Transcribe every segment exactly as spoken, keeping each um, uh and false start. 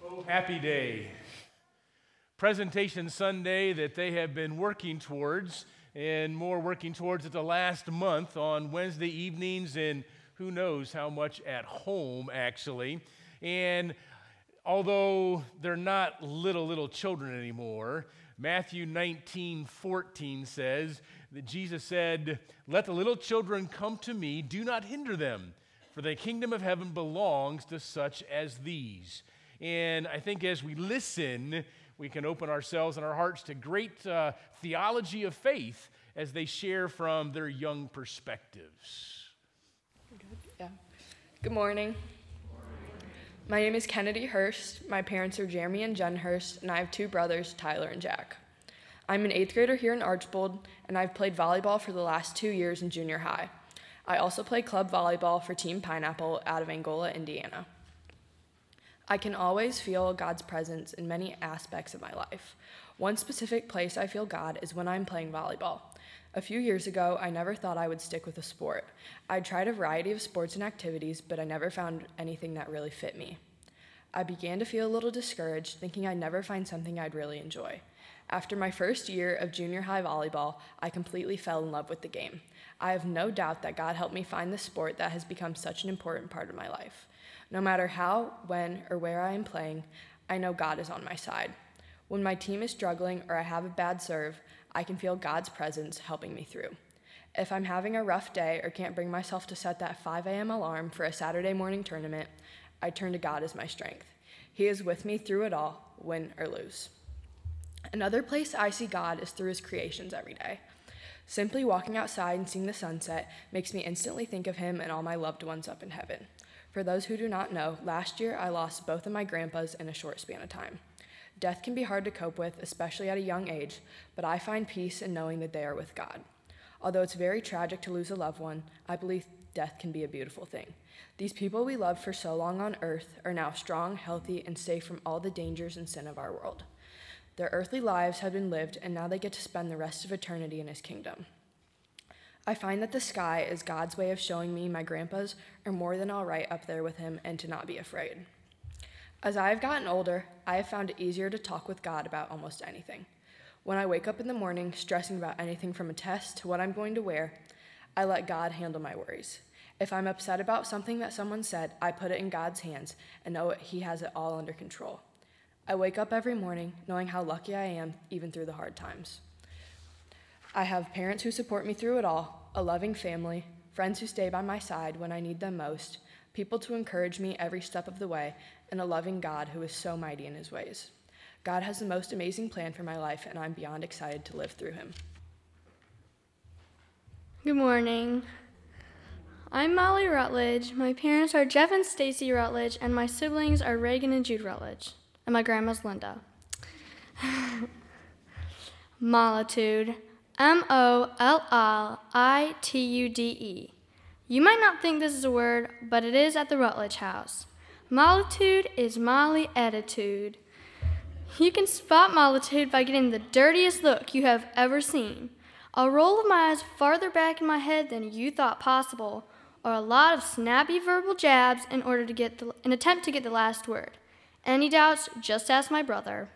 Oh, happy day. Presentation Sunday that they have been working towards, and more working towards it the last month on Wednesday evenings, and who knows how much at home, actually. And although they're not little, little children anymore, Matthew nineteen fourteen says that Jesus said, "Let the little children come to me, do not hinder them, for the kingdom of heaven belongs to such as these." And I think as we listen, we can open ourselves and our hearts to great uh, theology of faith as they share from their young perspectives. Good. Yeah. Good morning. My name is Kennedy Hurst. My parents are Jeremy and Jen Hurst, and I have two brothers, Tyler and Jack. I'm an eighth grader here in Archbold, and I've played volleyball for the last two years in junior high. I also play club volleyball for Team Pineapple out of Angola, Indiana. I can always feel God's presence in many aspects of my life. One specific place I feel God is when I'm playing volleyball. A few years ago, I never thought I would stick with a sport. I tried a variety of sports and activities, but I never found anything that really fit me. I began to feel a little discouraged, thinking I'd never find something I'd really enjoy. After my first year of junior high volleyball, I completely fell in love with the game. I have no doubt that God helped me find the sport that has become such an important part of my life. No matter how, when, or where I am playing, I know God is on my side. When my team is struggling or I have a bad serve, I can feel God's presence helping me through. If I'm having a rough day or can't bring myself to set that five a.m. alarm for a Saturday morning tournament, I turn to God as my strength. He is with me through it all, win or lose. Another place I see God is through his creations every day. Simply walking outside and seeing the sunset makes me instantly think of him and all my loved ones up in heaven. For those who do not know, last year I lost both of my grandpas in a short span of time. Death can be hard to cope with, especially at a young age, but I find peace in knowing that they are with God. Although it's very tragic to lose a loved one, I believe death can be a beautiful thing. These people we loved for so long on earth are now strong, healthy, and safe from all the dangers and sin of our world. Their earthly lives have been lived, and now they get to spend the rest of eternity in his kingdom. I find that the sky is God's way of showing me my grandpas are more than all right up there with him and to not be afraid. As I have gotten older, I have found it easier to talk with God about almost anything. When I wake up in the morning stressing about anything from a test to what I'm going to wear, I let God handle my worries. If I'm upset about something that someone said, I put it in God's hands and know he has it all under control. I wake up every morning knowing how lucky I am even through the hard times. I have parents who support me through it all, a loving family, friends who stay by my side when I need them most, people to encourage me every step of the way, and a loving God who is so mighty in his ways. God has the most amazing plan for my life, and I'm beyond excited to live through him. Good morning. I'm Molly Rutledge. My parents are Jeff and Stacy Rutledge, and my siblings are Reagan and Jude Rutledge, and my grandma's Linda. Mollitude. M O L L I T U D E. You might not think this is a word, but it is at the Rutledge house. Mollitude is Molly attitude. You can spot mollitude by getting the dirtiest look you have ever seen, a roll of my eyes farther back in my head than you thought possible, or a lot of snappy verbal jabs in order to get the, an attempt to get the last word. Any doubts, just ask my brother.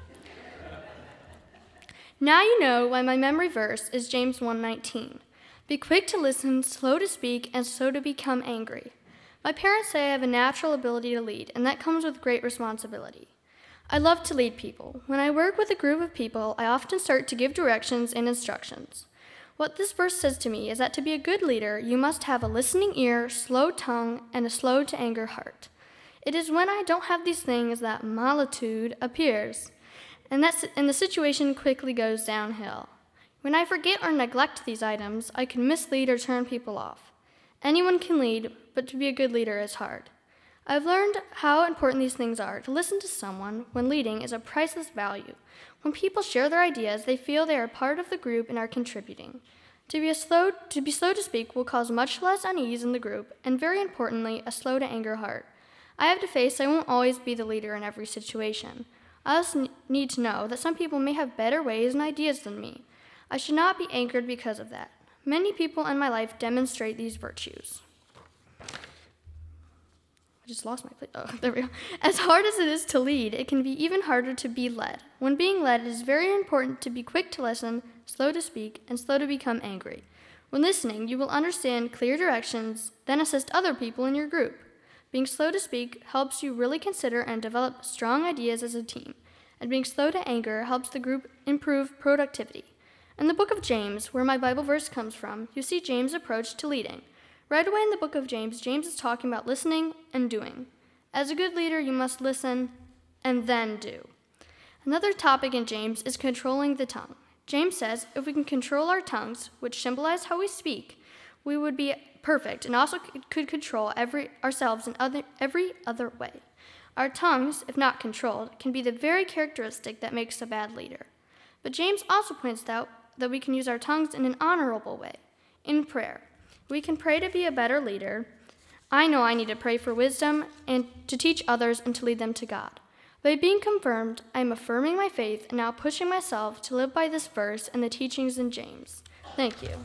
Now you know why my memory verse is James one nineteen. Be quick to listen, slow to speak, and slow to become angry. My parents say I have a natural ability to lead, and that comes with great responsibility. I love to lead people. When I work with a group of people, I often start to give directions and instructions. What this verse says to me is that to be a good leader, you must have a listening ear, slow tongue, and a slow-to-anger heart. It is when I don't have these things that mollitude appears. And, that's, and the situation quickly goes downhill. When I forget or neglect these items, I can mislead or turn people off. Anyone can lead, but to be a good leader is hard. I've learned how important these things are. To listen to someone when leading is a priceless value. When people share their ideas, they feel they are part of the group and are contributing. To be, a slow, to be slow to speak will cause much less unease in the group, and very importantly, a slow-to-anger heart. I have to face I won't always be the leader in every situation. I also need to know that some people may have better ways and ideas than me. I should not be anchored because of that. Many people in my life demonstrate these virtues. I just lost my place. Oh, there we go. As hard as it is to lead, it can be even harder to be led. When being led, it is very important to be quick to listen, slow to speak, and slow to become angry. When listening, you will understand clear directions, then assist other people in your group. Being slow to speak helps you really consider and develop strong ideas as a team, and being slow to anger helps the group improve productivity. In the book of James, where my Bible verse comes from, you see James' approach to leading. Right away in the book of James, James is talking about listening and doing. As a good leader, you must listen and then do. Another topic in James is controlling the tongue. James says if we can control our tongues, which symbolize how we speak, we would be perfect and also could control every ourselves in other, every other way. Our tongues, if not controlled, can be the very characteristic that makes a bad leader. But James also points out that we can use our tongues in an honorable way, in prayer. We can pray to be a better leader. I know I need to pray for wisdom and to teach others and to lead them to God. By being confirmed, I am affirming my faith and now pushing myself to live by this verse and the teachings in James. Thank you.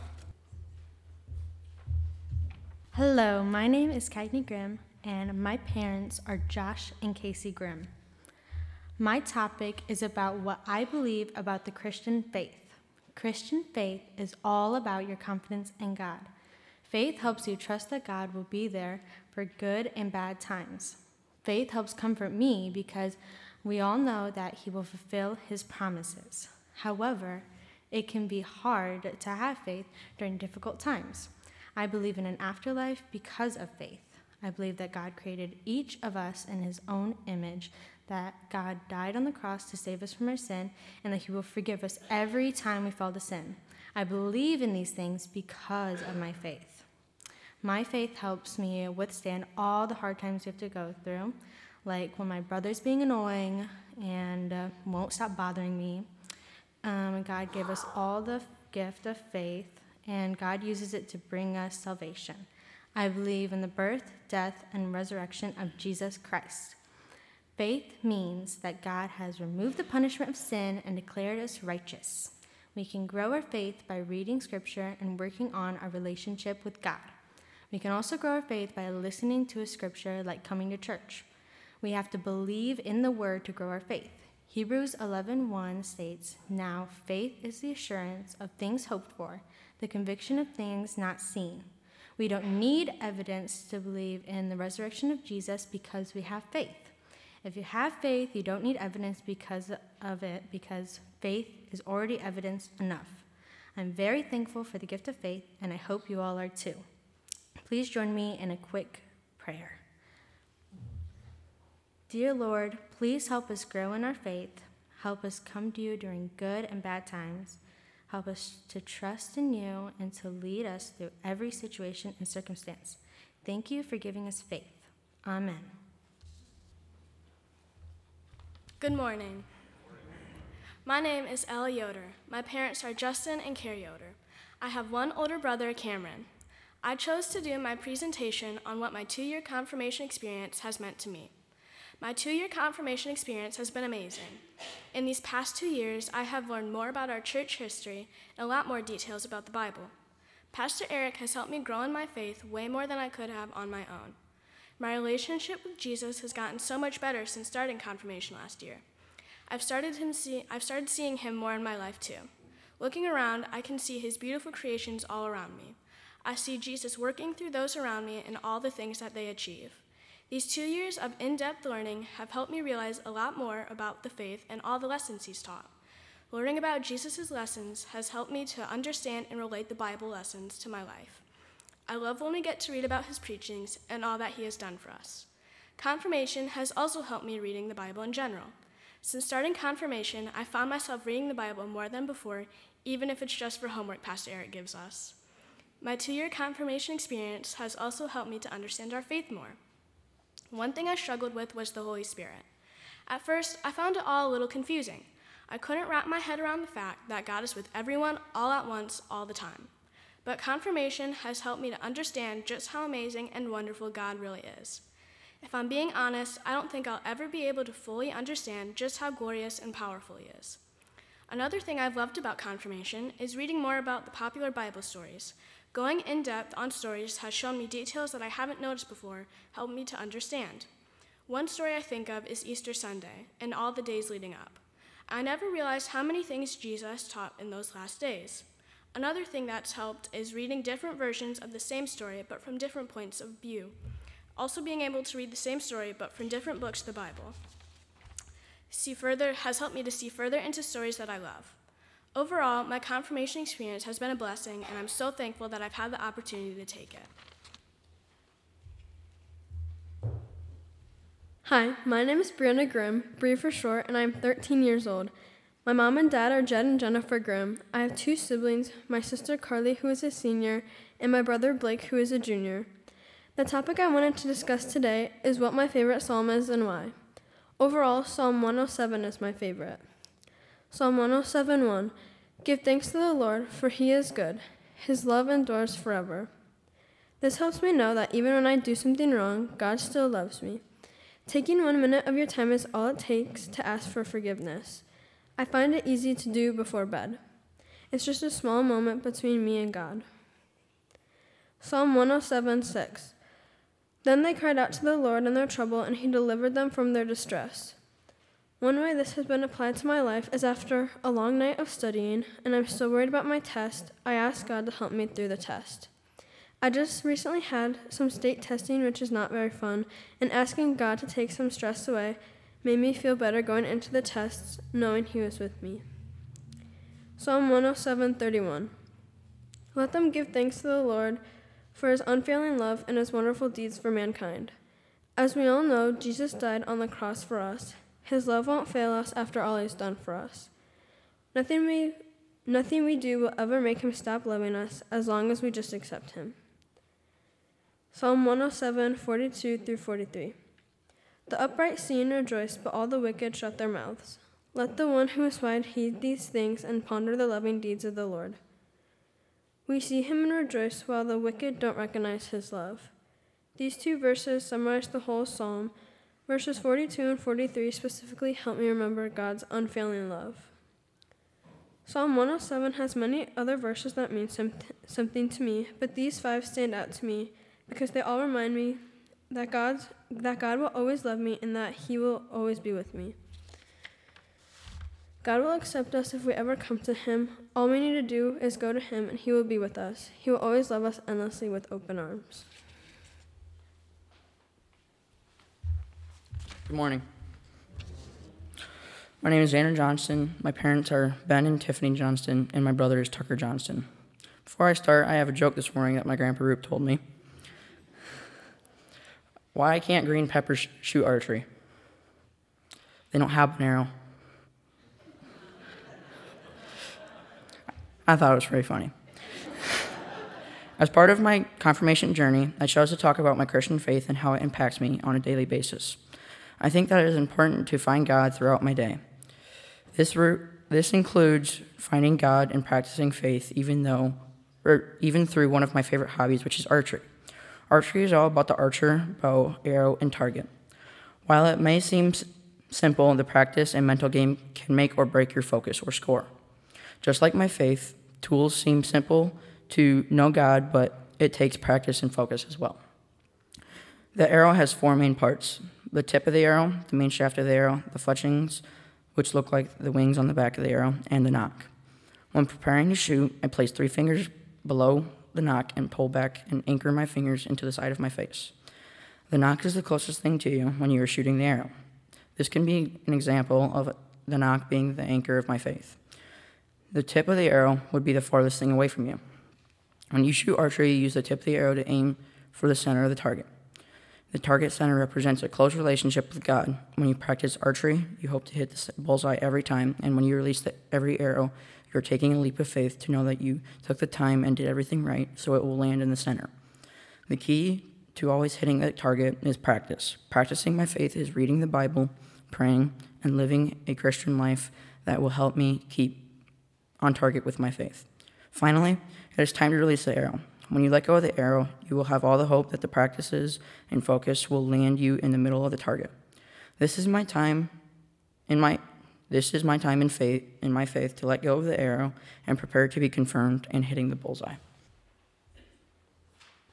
Hello, my name is Cagney Grimm, and my parents are Josh and Casey Grimm. My topic is about what I believe about the Christian faith. Christian faith is all about your confidence in God. Faith helps you trust that God will be there for good and bad times. Faith helps comfort me because we all know that He will fulfill His promises. However, it can be hard to have faith during difficult times. I believe in an afterlife because of faith. I believe that God created each of us in His own image, that God died on the cross to save us from our sin, and that He will forgive us every time we fall to sin. I believe in these things because of my faith. My faith helps me withstand all the hard times we have to go through, like when my brother's being annoying and uh, won't stop bothering me. Um, God gave us all the gift of faith, and God uses it to bring us salvation. I believe in the birth, death, and resurrection of Jesus Christ. Faith means that God has removed the punishment of sin and declared us righteous. We can grow our faith by reading Scripture and working on our relationship with God. We can also grow our faith by listening to a Scripture like coming to church. We have to believe in the Word to grow our faith. Hebrews eleven one states, "Now faith is the assurance of things hoped for, the conviction of things not seen." We don't need evidence to believe in the resurrection of Jesus because we have faith. If you have faith, you don't need evidence because of it, because faith is already evidence enough. I'm very thankful for the gift of faith, and I hope you all are too. Please join me in a quick prayer. Dear Lord, please help us grow in our faith. Help us come to you during good and bad times. Help us to trust in you and to lead us through every situation and circumstance. Thank you for giving us faith. Amen. Good morning. My name is Ella Yoder. My parents are Justin and Carrie Yoder. I have one older brother, Cameron. I chose to do my presentation on what my two-year confirmation experience has meant to me. My two-year confirmation experience has been amazing. In these past two years, I have learned more about our church history and a lot more details about the Bible. Pastor Eric has helped me grow in my faith way more than I could have on my own. My relationship with Jesus has gotten so much better since starting confirmation last year. I've started, him see, I've started seeing him more in my life too. Looking around, I can see his beautiful creations all around me. I see Jesus working through those around me and all the things that they achieve. These two years of in-depth learning have helped me realize a lot more about the faith and all the lessons he's taught. Learning about Jesus' lessons has helped me to understand and relate the Bible lessons to my life. I love when we get to read about his preachings and all that he has done for us. Confirmation has also helped me reading the Bible in general. Since starting confirmation, I found myself reading the Bible more than before, even if it's just for homework Pastor Eric gives us. My two-year confirmation experience has also helped me to understand our faith more. One thing I struggled with was the Holy Spirit. At first, I found it all a little confusing. I couldn't wrap my head around the fact that God is with everyone all at once, all the time. But confirmation has helped me to understand just how amazing and wonderful God really is. If I'm being honest, I don't think I'll ever be able to fully understand just how glorious and powerful he is. Another thing I've loved about confirmation is reading more about the popular Bible stories. Going in depth on stories has shown me details that I haven't noticed before, helped me to understand. One story I think of is Easter Sunday and all the days leading up. I never realized how many things Jesus taught in those last days. Another thing that's helped is reading different versions of the same story, but from different points of view. Also being able to read the same story, but from different books of the Bible. See further has helped me to see further into stories that I love. Overall, my confirmation experience has been a blessing, and I'm so thankful that I've had the opportunity to take it. Hi, my name is Brianna Grimm, Bree for short, and I'm thirteen years old. My mom and dad are Jed and Jennifer Grimm. I have two siblings, my sister Carly, who is a senior, and my brother Blake, who is a junior. The topic I wanted to discuss today is what my favorite psalm is and why. Overall, Psalm one oh seven is my favorite. Psalm one oh seven one, Give thanks to the Lord, for he is good. His love endures forever. This helps me know that even when I do something wrong, God still loves me. Taking one minute of your time is all it takes to ask for forgiveness. I find it easy to do before bed. It's just a small moment between me and God. Psalm one oh seven six. Then they cried out to the Lord in their trouble, and he delivered them from their distress. One way this has been applied to my life is after a long night of studying, and I'm still worried about my test, I ask God to help me through the test. I just recently had some state testing, which is not very fun, and asking God to take some stress away made me feel better going into the tests, knowing he was with me. Psalm one oh seven thirty-one. Let them give thanks to the Lord for his unfailing love and his wonderful deeds for mankind. As we all know, Jesus died on the cross for us. His love won't fail us after all he's done for us. Nothing we, nothing we do will ever make him stop loving us as long as we just accept him. Psalm one oh seven forty-two through forty-three. The upright see and rejoice, but all the wicked shut their mouths. Let the one who is wise heed these things and ponder the loving deeds of the Lord. We see him and rejoice, while the wicked don't recognize his love. These two verses summarize the whole psalm. Verses forty-two and forty-three specifically help me remember God's unfailing love. Psalm one oh seven has many other verses that mean some, something to me, but these five stand out to me because they all remind me that God's, that God will always love me and that he will always be with me. God will accept us if we ever come to him. All we need to do is go to him, and he will be with us. He will always love us endlessly with open arms. Good morning. My name is Xander Johnston. My parents are Ben and Tiffany Johnston, and my brother is Tucker Johnston. Before I start, I have a joke this morning that my grandpa Roop told me. Why can't green peppers shoot archery? They don't have an arrow. I thought it was pretty funny. As part of my confirmation journey, I chose to talk about my Christian faith and how it impacts me on a daily basis. I think that it is important to find God throughout my day. This re- this includes finding God and practicing faith, even though, or even through one of my favorite hobbies, which is archery. Archery is all about the archer, bow, arrow, and target. While it may seem s- simple, the practice and mental game can make or break your focus or score. Just like my faith, tools seem simple to know God, but it takes practice and focus as well. The arrow has four main parts: the tip of the arrow, the main shaft of the arrow, the fletchings, which look like the wings on the back of the arrow, and the nock. When preparing to shoot, I place three fingers below the nock and pull back and anchor my fingers into the side of my face. The nock is the closest thing to you when you are shooting the arrow. This can be an example of the nock being the anchor of my faith. The tip of the arrow would be the farthest thing away from you. When you shoot archery, you use the tip of the arrow to aim for the center of the target. The target center represents a close relationship with God. When you practice archery, you hope to hit the bullseye every time, and when you release the, every arrow, you're taking a leap of faith to know that you took the time and did everything right, so it will land in the center. The key to always hitting the target is practice. Practicing my faith is reading the Bible, praying, and living a Christian life that will help me keep on target with my faith. Finally, it is time to release the arrow. When you let go of the arrow, you will have all the hope that the practices and focus will land you in the middle of the target. This is my time in my this is my time in faith in my faith to let go of the arrow and prepare to be confirmed in hitting the bullseye.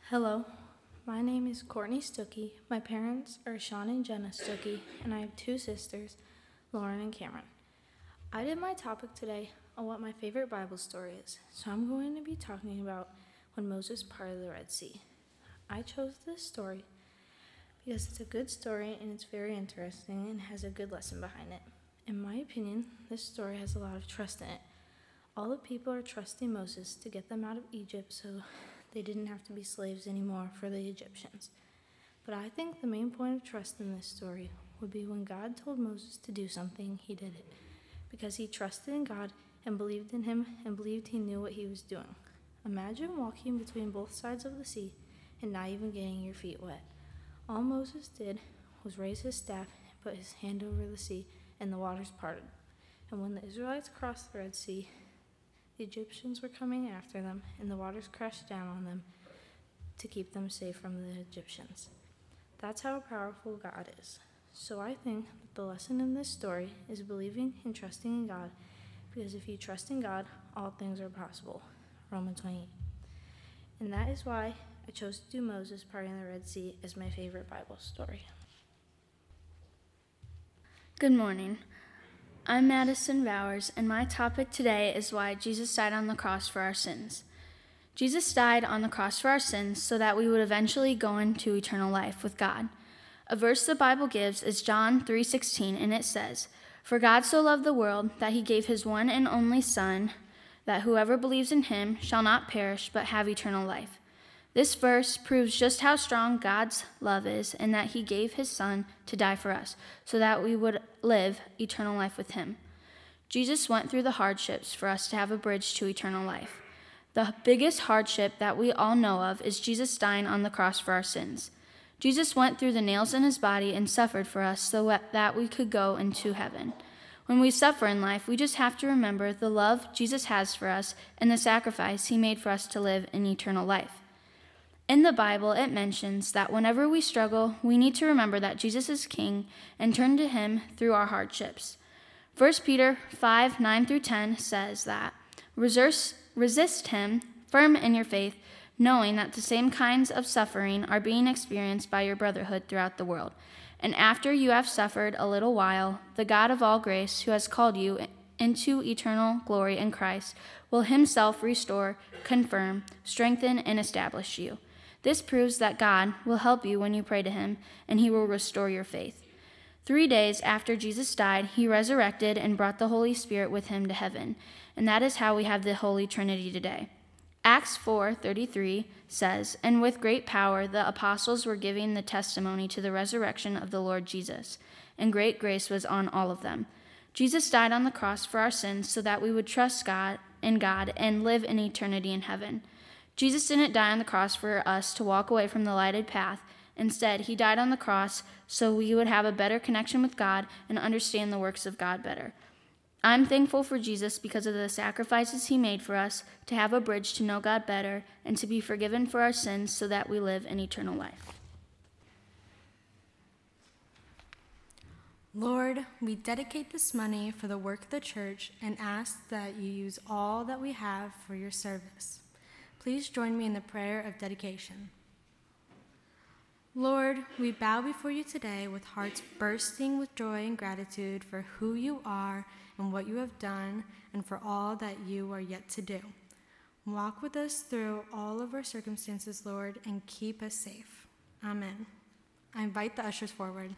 Hello, my name is Courtney Stuckey. My parents are Sean and Jenna Stuckey, and I have two sisters, Lauren and Cameron. I did my topic today on what my favorite Bible story is, so I'm going to be talking about when Moses parted the Red Sea. I chose this story because it's a good story and it's very interesting and has a good lesson behind it. In my opinion, this story has a lot of trust in it. All the people are trusting Moses to get them out of Egypt so they didn't have to be slaves anymore for the Egyptians. But I think the main point of trust in this story would be when God told Moses to do something, he did it, because he trusted in God and believed in him and believed he knew what he was doing. Imagine walking between both sides of the sea and not even getting your feet wet. All Moses did was raise his staff and put his hand over the sea, and the waters parted. And when the Israelites crossed the Red Sea, the Egyptians were coming after them, and the waters crashed down on them to keep them safe from the Egyptians. That's how powerful God is. So I think that the lesson in this story is believing and trusting in God, because if you trust in God, all things are possible. Romans twenty-eight. And that is why I chose to do Moses parting the Red Sea as my favorite Bible story. Good morning. I'm Madison Bowers, and my topic today is why Jesus died on the cross for our sins. Jesus died on the cross for our sins so that we would eventually go into eternal life with God. A verse the Bible gives is John three sixteen, and it says, "For God so loved the world that he gave his one and only Son, that whoever believes in him shall not perish but have eternal life." This verse proves just how strong God's love is and that he gave his Son to die for us so that we would live eternal life with him. Jesus went through the hardships for us to have a bridge to eternal life. The biggest hardship that we all know of is Jesus dying on the cross for our sins. Jesus went through the nails in his body and suffered for us so that we could go into heaven. When we suffer in life, we just have to remember the love Jesus has for us and the sacrifice he made for us to live in eternal life. In the Bible, it mentions that whenever we struggle, we need to remember that Jesus is King and turn to him through our hardships. First Peter five nine through ten says that, resist, resist him, firm in your faith, knowing that the same kinds of suffering are being experienced by your brotherhood throughout the world. And after you have suffered a little while, the God of all grace, who has called you into eternal glory in Christ, will himself restore, confirm, strengthen, and establish you. This proves that God will help you when you pray to him, and he will restore your faith. Three days after Jesus died, he resurrected and brought the Holy Spirit with him to heaven, and that is how we have the Holy Trinity today. Acts four thirty-three says, "And with great power the apostles were giving the testimony to the resurrection of the Lord Jesus, and great grace was on all of them." Jesus died on the cross for our sins so that we would trust God in God and live in eternity in heaven. Jesus didn't die on the cross for us to walk away from the lighted path. Instead, he died on the cross so we would have a better connection with God and understand the works of God better. I'm thankful for Jesus because of the sacrifices he made for us to have a bridge to know God better and to be forgiven for our sins so that we live in eternal life. Lord, we dedicate this money for the work of the church and ask that you use all that we have for your service. Please join me in the prayer of dedication. Lord, we bow before you today with hearts bursting with joy and gratitude for who you are and what you have done and for all that you are yet to do. Walk with us through all of our circumstances, Lord, and keep us safe. Amen. I invite the ushers forward.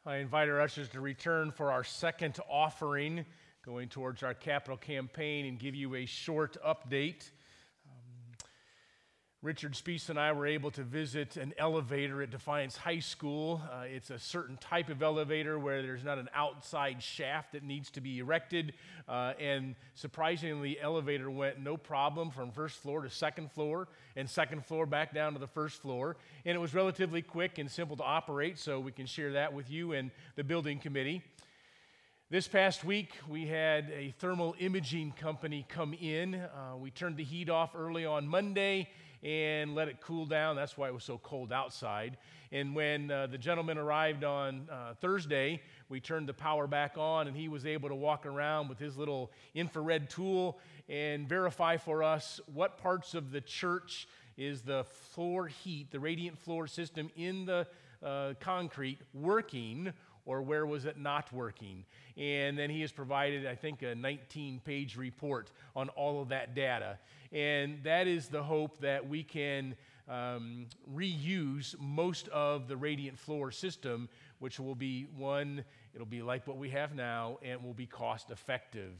I invite our ushers to return for our second offering, going towards our capital campaign, and give you a short update. Um, Richard Speece and I were able to visit an elevator at Defiance High School. Uh, it's a certain type of elevator where there's not an outside shaft that needs to be erected, uh, and surprisingly, the elevator went no problem from first floor to second floor, and second floor back down to the first floor, and it was relatively quick and simple to operate, so we can share that with you and the building committee. This past week, we had a thermal imaging company come in. Uh, we turned the heat off early on Monday and let it cool down. That's why it was so cold outside. And when uh, the gentleman arrived on uh, Thursday, we turned the power back on, and he was able to walk around with his little infrared tool and verify for us what parts of the church is the floor heat, the radiant floor system in the uh, concrete working, or where was it not working. And then he has provided, I think, a nineteen-page report on all of that data. And that is the hope that we can um, reuse most of the radiant floor system, which will be one, it'll be like what we have now, and will be cost effective.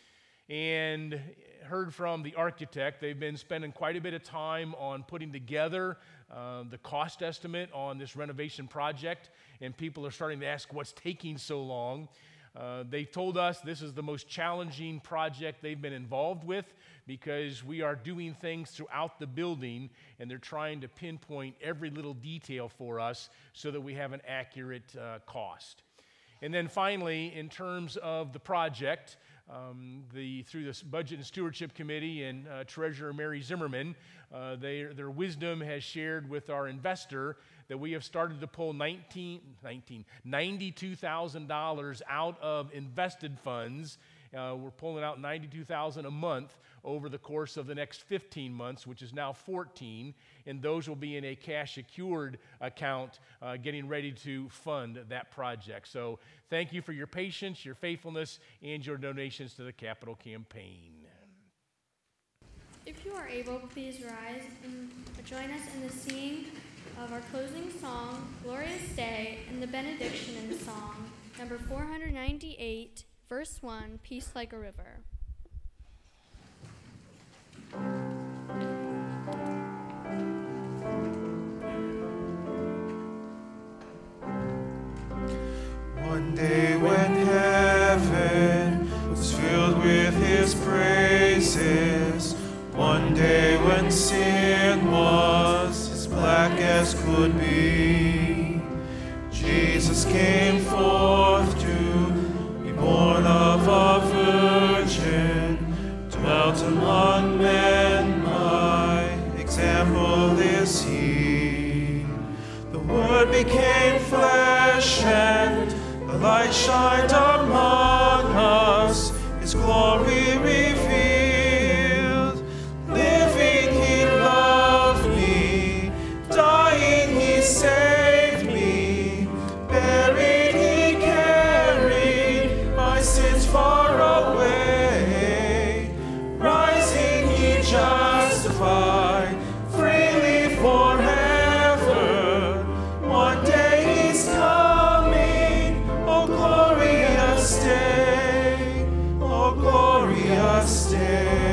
And heard from the architect, they've been spending quite a bit of time on putting together uh, the cost estimate on this renovation project, and people are starting to ask what's taking so long. Uh, they told us this is the most challenging project they've been involved with because we are doing things throughout the building, and they're trying to pinpoint every little detail for us so that we have an accurate uh, cost. And then finally, in terms of the project, Um, the, through the Budget and Stewardship Committee and uh, Treasurer Mary Zimmerman, uh, they, their wisdom has shared with our investor that we have started to pull nineteen, nineteen, ninety-two thousand dollars out of invested funds. Uh, we're pulling out ninety-two thousand dollars a month over the course of the next fifteen months, which is now fourteen, and those will be in a cash secured account uh, getting ready to fund that project. So thank you for your patience, your faithfulness, and your donations to the capital campaign. If you are able, please rise and join us in the singing of our closing song, Glorious Day, and the benediction in the song, number four ninety-eight, verse one, Peace Like a River. One day when heaven was filled with his praises, one day when sin was as black as could be, Jesus came forth to be born of a virgin, dwelt among men, my example is he. The Word became flesh and the light shined among us, his glory revealed. Living he loved me, dying he saved me, buried he carried my sins far away, rising he justified freely forever. One day he's coming, oh glorious day, oh glorious day.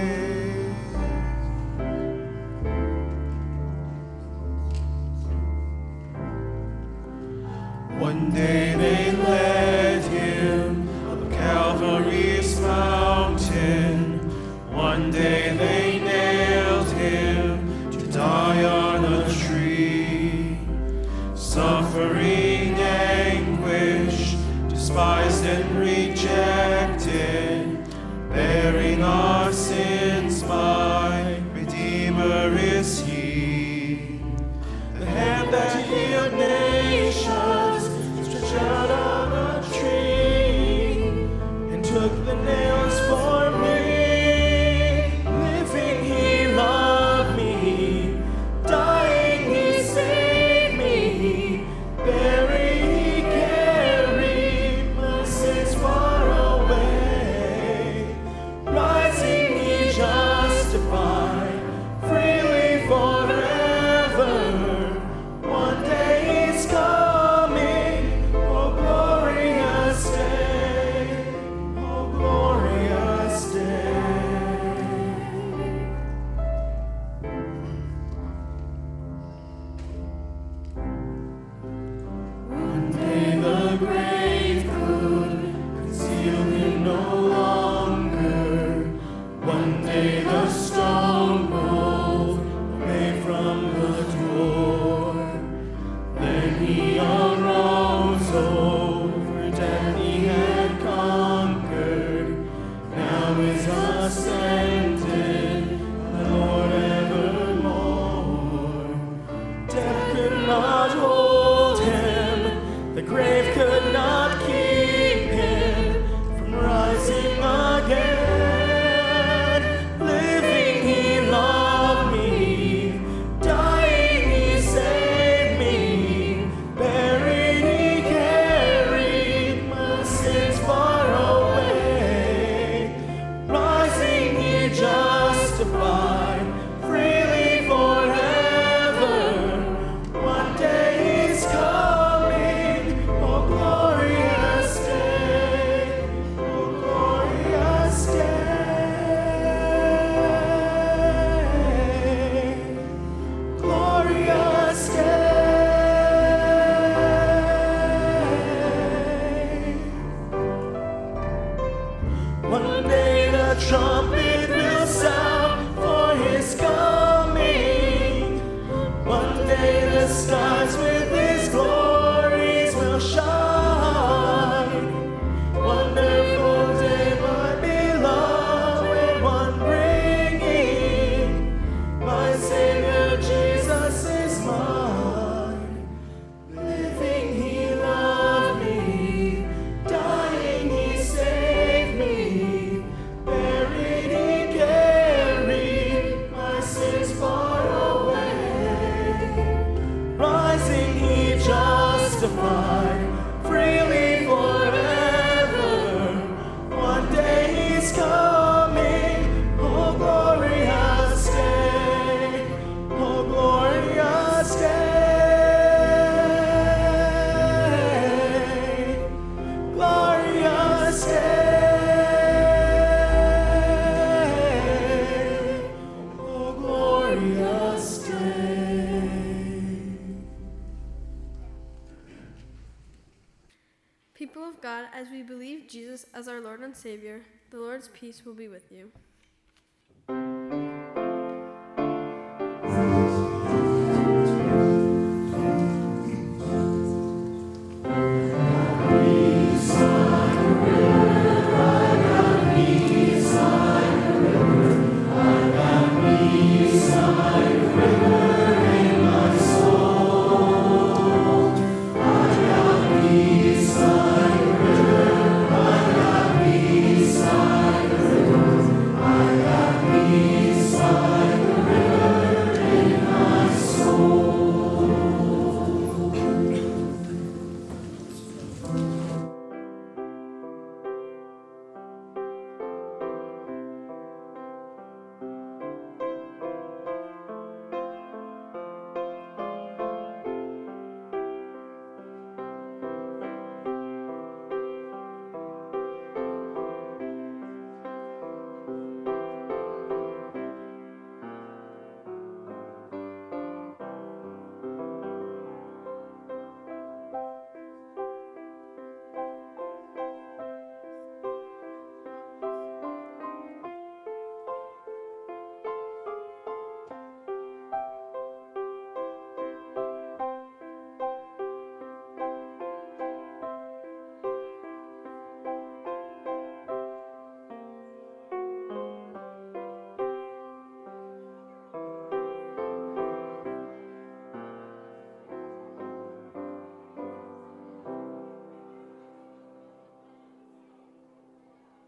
One day they led him up Calvary's mountain. One day they nailed him to die on a tree. Suffering anguish, despised and rejected, bearing our sins, my Redeemer is he. The hand that healed nations stretched out on a tree and took the nails for me. Living he loved me, dying he saved me, buried he carried my sins far away, rising he justified freely for People of God, as we believe Jesus as our Lord and Savior, the Lord's peace will be with you.